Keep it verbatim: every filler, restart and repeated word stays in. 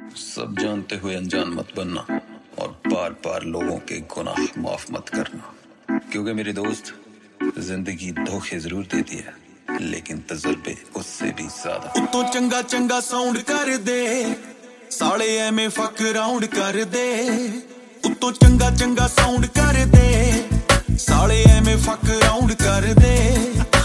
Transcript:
सब जानते हुए अनजान मत बनना और बार बार लोगों के गुनाह माफ मत करना, क्योंकि मेरे दोस्त जिंदगी धोखे जरूर देती है लेकिन तजुर्बे उससे भी ज्यादा। उतो चंगा चंगा साउंड कर दे साले एमे फक राउंड कर दे, उतो चंगा चंगा साउंड कर दे साले एमे फक राउंड कर दे।